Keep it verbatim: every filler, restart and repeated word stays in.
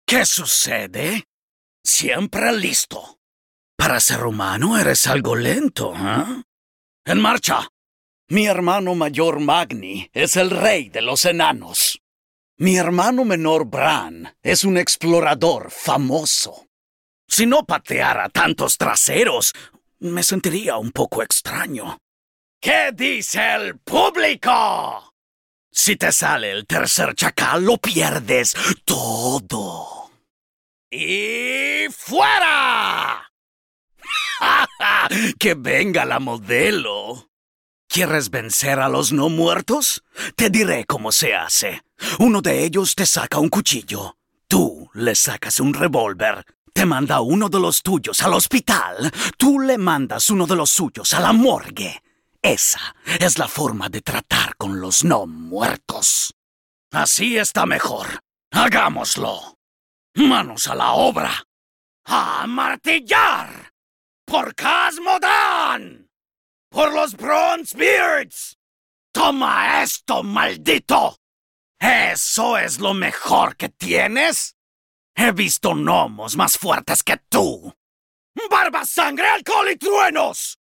¿Qué sucede? Siempre listo. Para ser humano eres algo lento, ¿eh? ¡En marcha! Mi hermano mayor Magni es el rey de los enanos. Mi hermano menor Bran es un explorador famoso. Si no pateara tantos traseros, me sentiría un poco extraño. ¿Qué dice el público? Si te sale el tercer chacal, lo pierdes todo. ¡Y fuera! ¡Que venga la modelo! ¿Quieres vencer a los no muertos? Te diré cómo se hace. Uno de ellos te saca un cuchillo. Tú le sacas un revólver. Te manda uno de los tuyos al hospital. Tú le mandas uno de los suyos a la morgue. Esa es la forma de tratar con los no muertos. Así está mejor. Hagámoslo. Manos a la obra. ¡A martillar! ¡Por Casmodan! ¡Por los Bronzebeards! ¡Toma esto, maldito! ¿Eso es lo mejor que tienes? He visto gnomos más fuertes que tú. ¡Barba, sangre, alcohol y truenos!